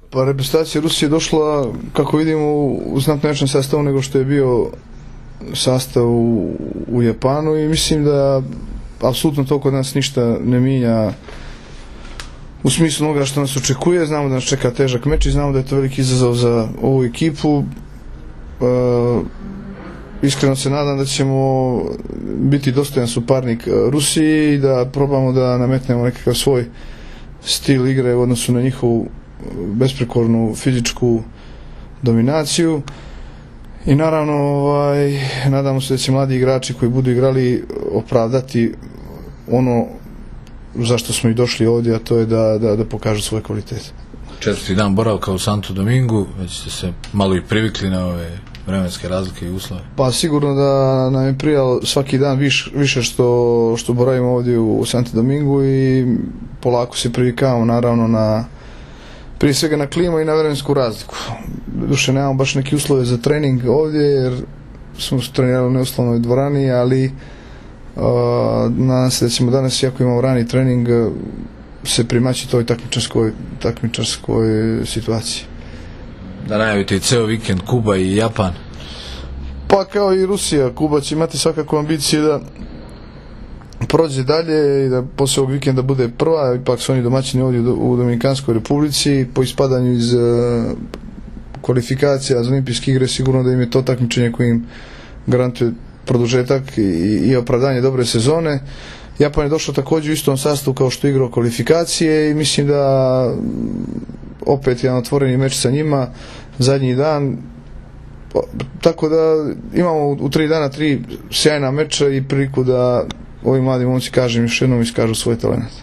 Pa reprezentacija Rusije je došla, kako vidimo, u znatno jačem sastavu nego što je bio sastav u Japanu i mislim da apsolutno to kod nas ništa ne mijenja u smislu onoga što nas očekuje. Znamo da nas čeka težak meč i znamo da je to veliki izazov za ovu ekipu. Iskreno se nadam da ćemo biti dostojan suparnik Rusiji i da probamo da nametnemo nekakav svoj stil igre u odnosu na njihovu besprekornu fizičku dominaciju. I naravno nadamo se da će mladi igrači koji budu igrali opravdati ono zašto smo i došli ovdje, a to je da pokažu svoje kvalitete. 4. dan boravka u Santo Domingu, već ste se malo i privikli na ove vremenske razlike i uslove. Pa sigurno da nam je prijalo svaki dan više što boravimo ovdje u Santo Domingu i polako se privikavamo naravno prije svega na klimu i na vremensku razliku. Doduše nemamo baš neki uslove za trening ovdje jer smo trenirali u neuslovnoj dvorani, ali nadam se da ćemo danas, iako imamo rani trening, se primaći toj takmičarskoj situaciji. Da najavite i ceo vikend Kuba i Japan? Pa kao i Rusija, Kuba će imati svakako ambicije da prođe dalje i da poslije ovog vikenda bude prva, ipak su oni domaćini ovdje u Dominikanskoj Republici. Po ispadanju iz kvalifikacija za olimpijske igre sigurno da im je to takmičenje koje im garantuje produžetak i opravdanje dobre sezone. Japan je došao također u istom sastavu kao što je igrao kvalifikacije i mislim da opet jedan otvoreni meč sa njima zadnji dan, tako da imamo u 3 dana 3 sjajna meča i priliku da ovi mladi momci, kažem još jednom, iskažu svoj talent.